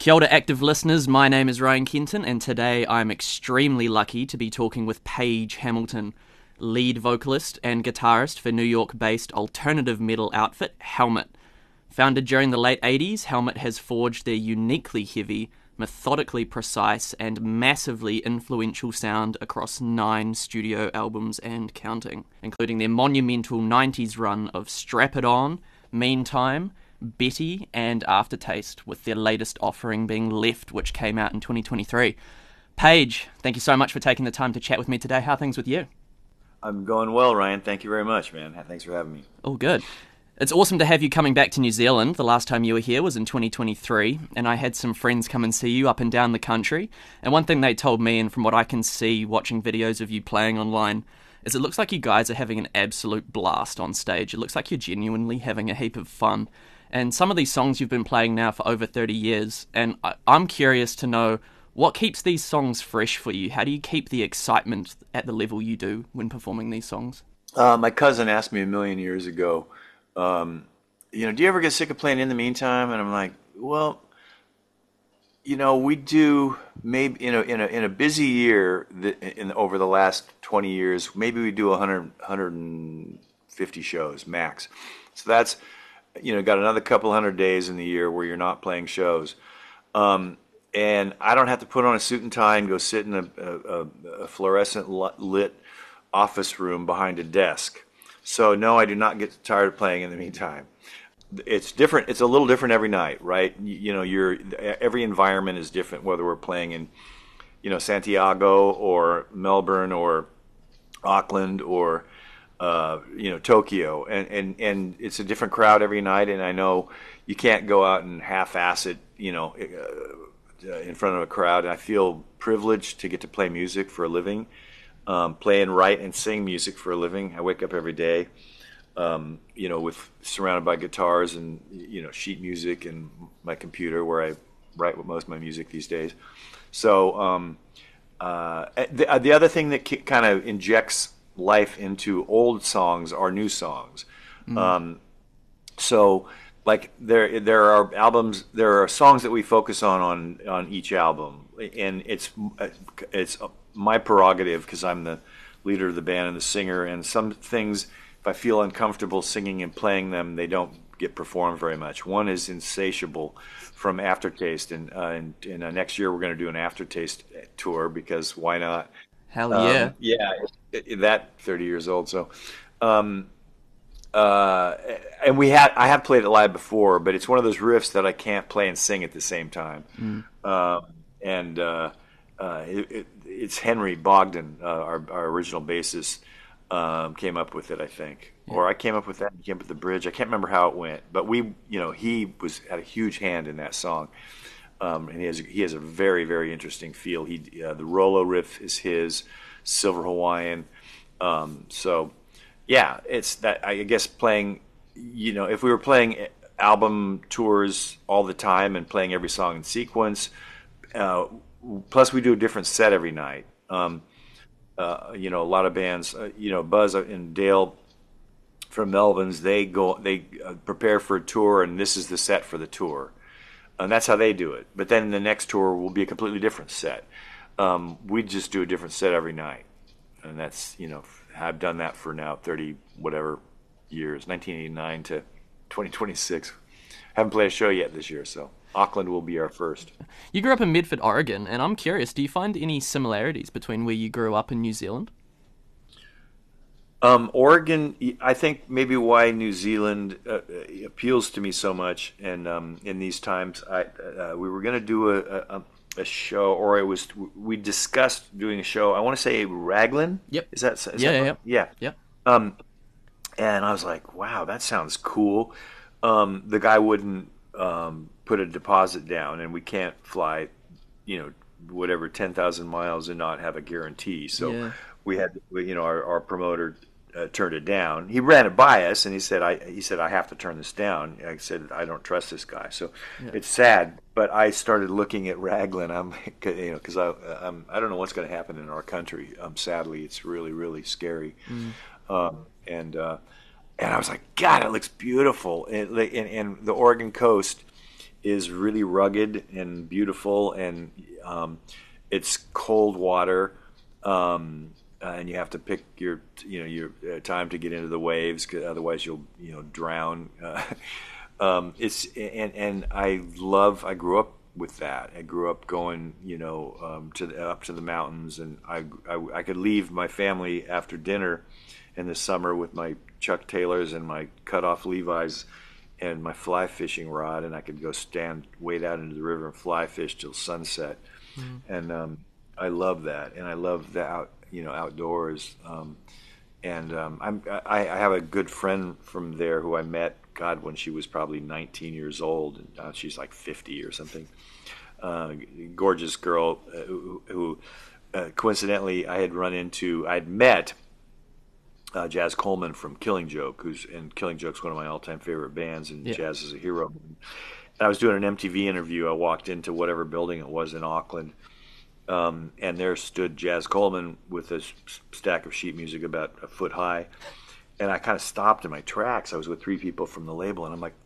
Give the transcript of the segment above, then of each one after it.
Kia ora, active listeners. My name is Ryan Kenton, and today I'm extremely lucky to be talking with Paige Hamilton, lead vocalist and guitarist for New York-based alternative metal outfit Helmet. Founded during the late 80s, Helmet has forged their uniquely heavy, methodically precise, and massively influential sound across 9 studio albums and counting, including their monumental 90s run of Strap It On, Meantime, Betty, and Aftertaste, with their latest offering being Left, which came out in 2023. Paige, thank you so much for taking the time to chat with me today. How are things with you? I'm going well, Ryan. Thank you very much, man. Thanks for having me. All good. It's awesome to have you coming back to New Zealand. The last time you were here was in 2023, and I had some friends come and see you up and down the country. And one thing they told me, and from what I can see watching videos of you playing online, is it looks like you guys are having an absolute blast on stage. It looks like you're genuinely having a heap of fun. And some of these songs you've been playing now for over 30 years, and I'm curious to know what keeps these songs fresh for you. How do you keep the excitement at the level you do when performing these songs? My cousin asked me a million years ago, do you ever get sick of playing In the Meantime? And I'm like, well, we do maybe in a busy year over the last 20 years, maybe we do 150 shows max. So that's got another couple hundred days in the year where you're not playing shows. And I don't have to put on a suit and tie and go sit in a fluorescent lit office room behind a desk. So no, I do not get tired of playing In the Meantime. It's different. It's a little different every night, right? Every environment is different, whether we're playing in, Santiago or Melbourne or Auckland or Tokyo, and it's a different crowd every night. And I know you can't go out and half-ass it, in front of a crowd. And I feel privileged to get to play music for a living, play and write and sing music for a living. I wake up every day, with surrounded by guitars and sheet music and my computer where I write with most of my music these days. So the other thing that kind of injects life into old songs are new songs. So like there are albums, there are songs that we focus on each album, and it's my prerogative because I'm the leader of the band and the singer, and some things, if I feel uncomfortable singing and playing them, they don't get performed very much. One is Insatiable from Aftertaste, and next year we're going to do an Aftertaste tour because why not? Hell yeah. That 30 years old. So, and I have played it live before, but it's one of those riffs that I can't play and sing at the same time. It's Henry Bogdan, our original bassist, came up with it, I think, or I came up with that. He came up with the bridge. I can't remember how it went, but he had a huge hand in that song. And he has a very, very interesting feel. The Rolo riff is his, Silver Hawaiian. So yeah, it's that, I guess, playing, if we were playing album tours all the time and playing every song in sequence, plus we do a different set every night. A lot of bands, Buzz and Dale from Melvin's, they prepare for a tour, and this is the set for the tour. And that's how they do it. But then the next tour will be a completely different set. We just do a different set every night. And that's, I've done that for now 30 whatever years, 1989 to 2026. Haven't played a show yet this year, so Auckland will be our first. You grew up in Medford, Oregon, and I'm curious, do you find any similarities between where you grew up in New Zealand? Oregon, I think maybe why New Zealand appeals to me so much, and in these times, we were going to do a show, or we discussed doing a show. I want to say Raglan. Yep. Is that yeah. And I was like, wow, that sounds cool. The guy wouldn't put a deposit down, and we can't fly, whatever 10,000 miles and not have a guarantee. So we had, our promoter turned it down. He ran it by us, and he said, I have to turn this down. I said, I don't trust this guy. So it's sad, but I started looking at Raglan. Because I don't know what's going to happen in our country. Sadly, it's really, really scary. And I was like, God, it looks beautiful. And the Oregon coast is really rugged and beautiful, and it's cold water, and you have to pick your time to get into the waves, 'cause otherwise you'll drown. It's and I grew up with that. I grew up going up to the mountains, and I could leave my family after dinner in the summer with my Chuck Taylors and my cut off Levi's and my fly fishing rod, and I could go wade out into the river and fly fish till sunset. And I love that, and I love the outdoors. I have a good friend from there who I met, God, when she was probably 19 years old, and now she's like 50 or something. Gorgeous girl who coincidentally I'd met Jazz Coleman from Killing Joke, Killing Joke's one of my all-time favorite bands, and Yeah. Jazz is a hero. And I was doing an MTV interview. I walked into whatever building it was in Auckland, and there stood Jazz Coleman with a stack of sheet music about a foot high. And I kind of stopped in my tracks. I was with three people from the label, and I'm like,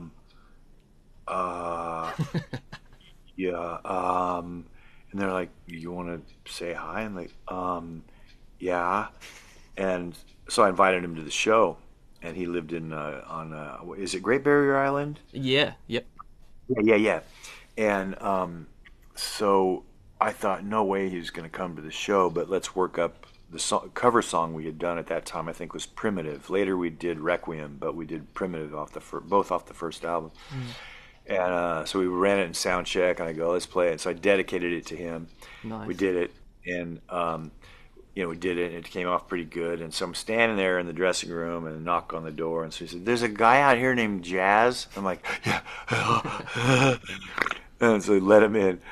yeah, and they're like, you want to say hi? I'm like, yeah. And so I invited him to the show, and he lived is it Great Barrier Island? Yeah. Yep. Yeah. And so I thought, no way he was going to come to the show, but let's work up the cover song we had done at that time. I think was Primitive. Later we did Requiem, but we did Primitive both off the first album. And so we ran it in sound check, and I go, let's play it. So I dedicated it to him. Nice. We did it, and we did it, and it came off pretty good. And so I'm standing there in the dressing room, and a knock on the door, and so he said, "There's a guy out here named Jazz." I'm like, "Yeah," and so he let him in.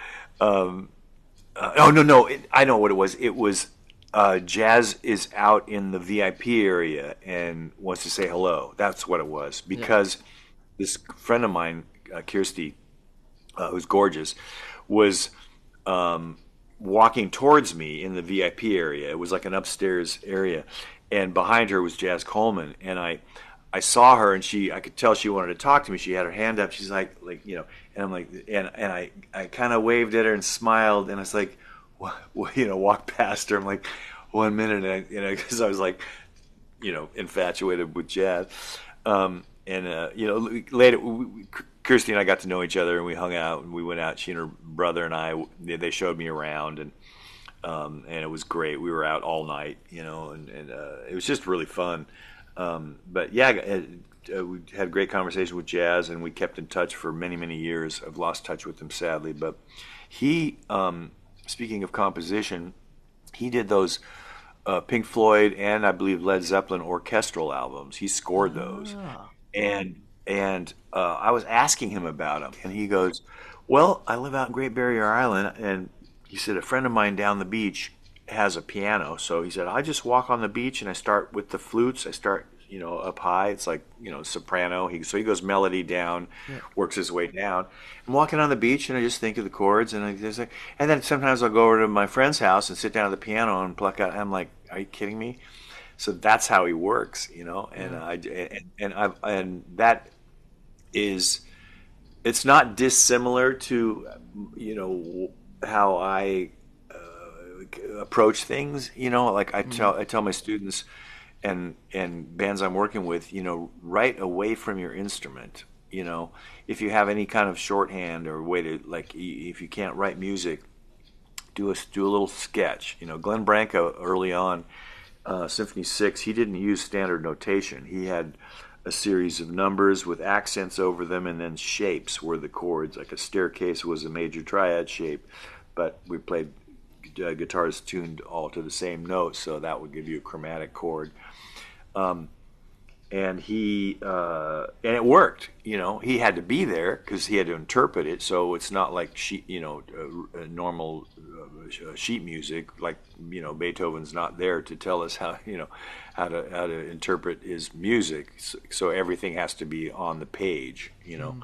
Oh no, I know what it was. It was Jazz is out in the VIP area and wants to say hello. That's what it was, because this friend of mine, Kirsty, who's gorgeous, was walking towards me in the VIP area. It was like an upstairs area, and behind her was Jazz Coleman. And I saw her, and I could tell she wanted to talk to me. She had her hand up. She's like, and I'm like, and I kind of waved at her and smiled, and I was like, walked past her. I'm like, 1 minute, and because I was like, infatuated with Jazz. Later, Kirsty and I got to know each other, and we hung out, and we went out. She and her brother and they showed me around, and it was great. We were out all night, and it was just really fun. But yeah, we had a great conversation with Jazz, and we kept in touch for many, many years. I've lost touch with him, sadly, but he, speaking of composition, he did those Pink Floyd and I believe Led Zeppelin orchestral albums. He scored those. And I was asking him about them, and he goes, well, I live out in Great Barrier Island, and he said, a friend of mine down the beach has a piano. So he said, I just walk on the beach, and I start with the flutes. I start, up high. It's like, soprano. So he goes melody down, works his way down. I'm walking on the beach, and I just think of the chords, and then sometimes I'll go over to my friend's house and sit down at the piano and pluck out. I'm like, are you kidding me? So that's how he works, and that is, it's not dissimilar to, how I approach things. Like I tell my students and bands I'm working with, write away from your instrument. If you have any kind of shorthand or way to, like, if you can't write music, do a little sketch. Glenn Branca early on. Symphony 6, he didn't use standard notation. He had a series of numbers with accents over them, and then shapes were the chords. Like a staircase was a major triad shape, but we played guitars tuned all to the same note, so that would give you a chromatic chord. And and it worked. He had to be there because he had to interpret it. So it's not like normal sheet music. Like Beethoven's not there to tell us how to interpret his music. So everything has to be on the page.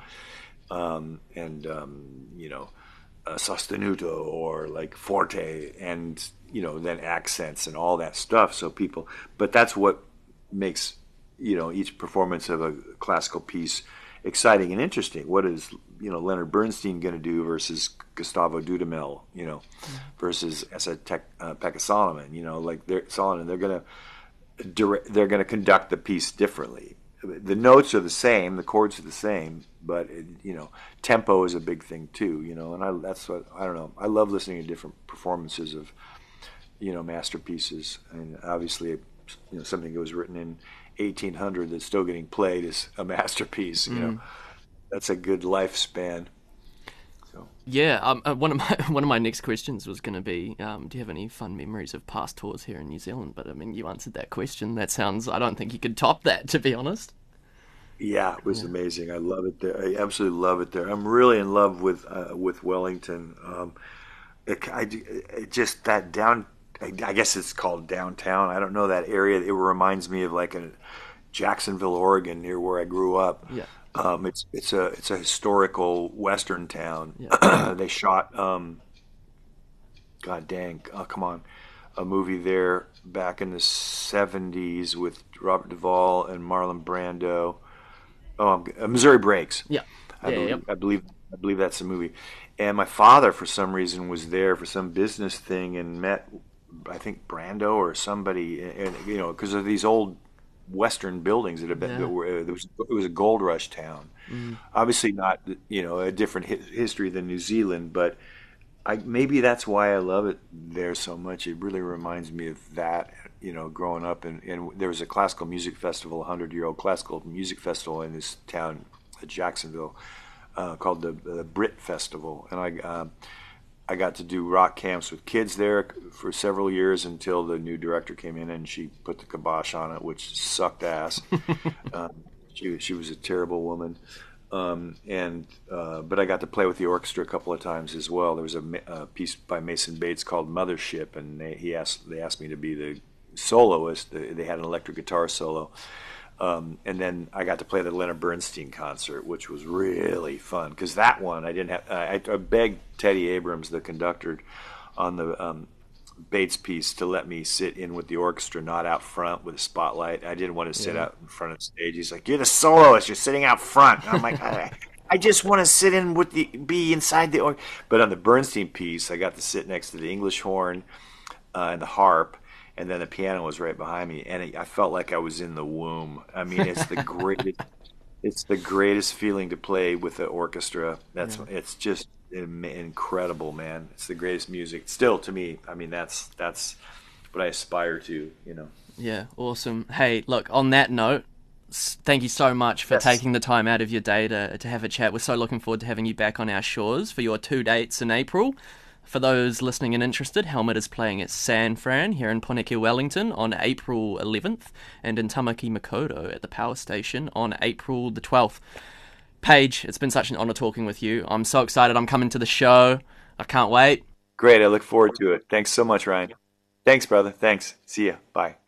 Sostenuto or like forte, and then accents and all that stuff. So but that's what makes each performance of a classical piece exciting and interesting. What is Leonard Bernstein going to do versus Gustavo Dudamel, versus Pekka Solomon, they're going to conduct the piece differently. The notes are the same, the chords are the same, but tempo is a big thing too, and that's what I don't know. I love listening to different performances of masterpieces, and obviously something that was written in 1800 that's still getting played is a masterpiece. That's a good lifespan. So yeah, one of my next questions was going to be, do you have any fun memories of past tours here in New Zealand? But I mean, you answered that question. I don't think you could top that, to be honest. yeah, it was amazing. I love it there. I absolutely love it there. I'm really in love with Wellington. Just that down. I guess it's called downtown. I don't know that area. It reminds me of like a Jacksonville, Oregon, near where I grew up. Yeah. It's a historical Western town. Yeah. They shot God dang, oh, come on, a movie there back in the '70s with Robert Duvall and Marlon Brando. Oh, Missouri Breaks. Yeah. Yeah. I believe that's the movie. And my father, for some reason, was there for some business thing and met, I think, Brando or somebody, and because of these old Western buildings that have been. It was a gold rush town. Obviously, not a different history than New Zealand, but maybe that's why I love it there so much. It really reminds me of that. Growing up, and there was a classical music festival, 100-year-old classical music festival in this town, Jacksonville, called the Brit Festival, and I got to do rock camps with kids there for several years until the new director came in and she put the kibosh on it, which sucked ass. She was a terrible woman, but I got to play with the orchestra a couple of times as well. There was a piece by Mason Bates called Mothership, and they asked me to be the soloist. They had an electric guitar solo. And then I got to play the Leonard Bernstein concert, which was really fun because that one I didn't have. I begged Teddy Abrams, the conductor, on the Bates piece, to let me sit in with the orchestra, not out front with a spotlight. I didn't want to sit out in front of the stage. He's like, "You're the soloist. You're sitting out front." And I'm like, I just want to sit in be inside the orchestra. But on the Bernstein piece, I got to sit next to the English horn and the harp. And then the piano was right behind me, and I felt like I was in the womb. I mean, it's the greatest feeling to play with the orchestra. It's just incredible, man. It's the greatest music still to me. I mean, that's what I aspire to. Yeah, awesome. Hey, look, on that note, thank you so much for taking the time out of your day to have a chat. We're so looking forward to having you back on our shores for your 2 dates in April. For those listening and interested, Helmet is playing at San Fran here in Poneke, Wellington on April 11th and in Tamaki Makaurau at the Power Station on April the 12th. Paige, it's been such an honour talking with you. I'm so excited I'm coming to the show. I can't wait. Great. I look forward to it. Thanks so much, Ryan. Thanks, brother. Thanks. See ya. Bye.